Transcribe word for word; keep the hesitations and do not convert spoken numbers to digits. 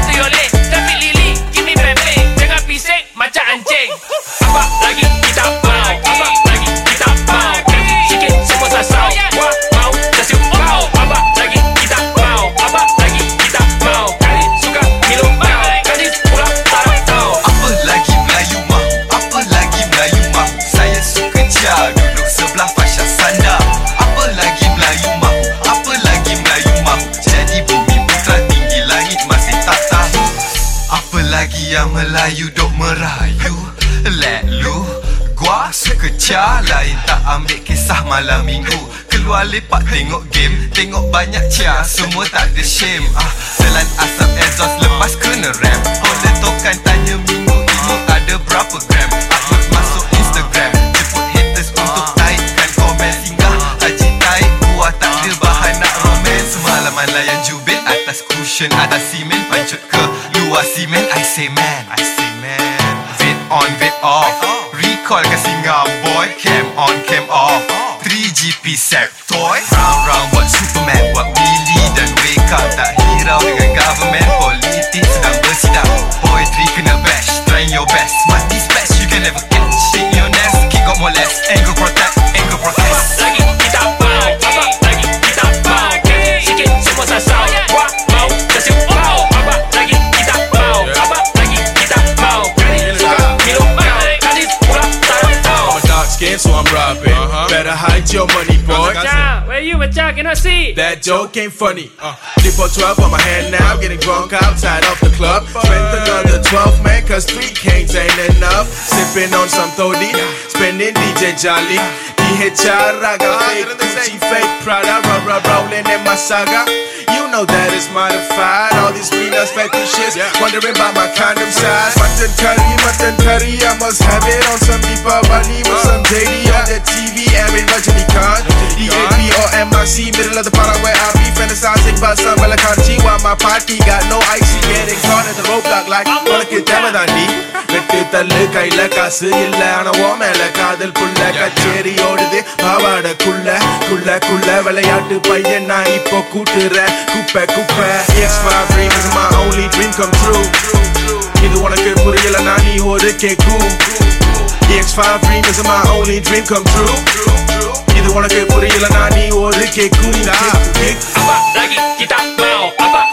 tuyoleh, tapi lili, give me pempek. Jangan pisik macam anjing. Apa lagi kita mau? Apa lagi kita mau? Sikit semua sasau. Wah, mau, nasi mau. Apa lagi kita mau? Apa lagi kita mau? Kali suka minum mau, gadis pula tak tahu. Apa lagi Melayu mahu? Apa lagi Melayu mahu? Saya suka cia duduk sebelah Fasha Sanda. Apa lagi Melayu mahu? Apa lagi Melayu mahu? Jadi bumi putra tinggi langit masih tak tahu. Apa lagi yang Melayu dok merayu? Let lu. Gua suka cia lain tak ambil kisah malam minggu. Keluar lepak tengok game, tengok banyak cia, semua tak ada shame. Ah, telan asap exhaust lepas kena ram. Oleh tokan tanya minggu ini ada berapa gram. Upload masuk Instagram, jemput haters untuk taikkan komen. Singgah haji taik, gua tak ada bahan nak roman. Semalaman layan jubit atas cushion, atas simen pancut ke luar simen. I say man, I say man. Vid on, vid off, recall ke singgah boy. Cam on, cam off, three G P set toy. Round round buat Superman, buat Willy dan wake up. Tak hirau dengan government, politik sedang bersidang. Poetry kena bash, trying your best. Mati splash, you can never catch. Shake your nest, kick out molest. Ain't go protect, ain't go protest. Lagi kita mau, apa lagi kita mau? Sikit semua sasau. Wah, mau, nasi mau. Apa lagi kita mau? Apa lagi kita mau? Kali suka minum mau, gadis pula tak tahu. I'm a dark skin, so I'm robbing. Uh-huh. Better hide your money, boy. Macam, where you macam cannot see? That joke ain't funny. Uh, Dippo twelve on my hand now, getting drunk outside of the club. Spend another twelve, man, cause three kings ain't enough. Sipping on some Toddy, spending D J Jolly. D H R, I got fake Gucci, fake Prada, roll, roll, rolling in my saga. You know that it's modified. All these peanuts, fetishes, wondering about my condom size. Mutton curry, mutton curry, I must have it on some Deepavali with some J D on the T V, airing Rajinikanth. D A P or M I C, middle of the park where I be fantasizing about some Belakanchi. While my party got no icy, getting caught at the roadblock like உனக்கு தேவதாண்டி. வெட்டு தள்ளு கையில காசு இல்ல, ஆனா ஓ மேல காதல் புள்ள. கச்சேரி ஓடுது பாவாடக்குள்ள, குள்ள குள்ள விளையாட்டு பையன் நான் இப்போ கூட்டுறேன் குப்பை குப்பை. X five dream is my only dream come true. இது உனக்கு புரியலனா நீ ஒரு கேக்கு. X five dream is my only dream come true. இது உனக்கு புரியலனா நீ ஒரு கேக்கு. Apa lagi kita mau? Apa